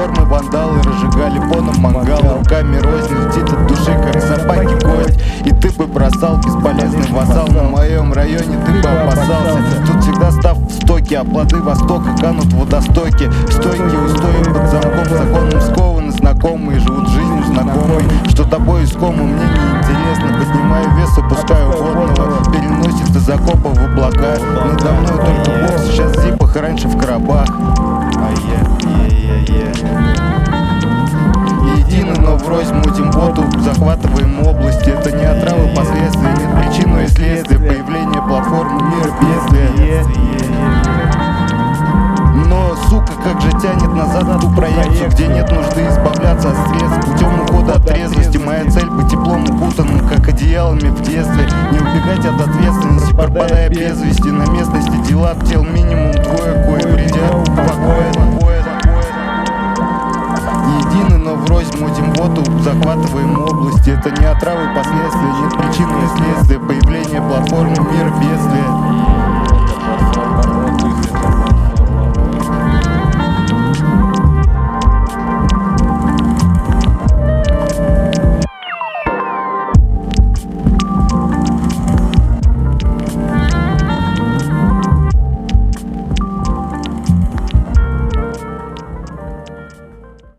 платформы вандалы разжигали поном мангалы. Руками рознь летит от души, как собаки кость. И ты бы бросал бесполезный вассал. На моем районе ты бы опасался. Тут всегда став в стоке, а плоды востока канут в водостоке. Стойкие устои под замком, законом скованы. Знакомые живут жизнью знакомой. Что тобой искомо, мне неинтересно. Поднимаю вес, опускаю водного. Переносит из окопов в облака. Надо мной только Бог, сейчас в зипах, раньше в коробах. Едины, но врозь мутим воду, захватываем области. Это не отравы, последствия, нет причин, но и следствия. Появление платформы, мир, бедствия. Но, сука, как же тянет назад ту проекцию, где нет нужды избавляться от средств путем ухода от трезвости. Моя цель быть теплом укутанным, как одеялами в детстве. Не убегать от ответственности, пропадая без вести. На местности дела тел минимум двое, кои вредят покоя. Едины, но врозь мутим воду, захватываем области. Это не отравы, последствия, нет причины и следствия.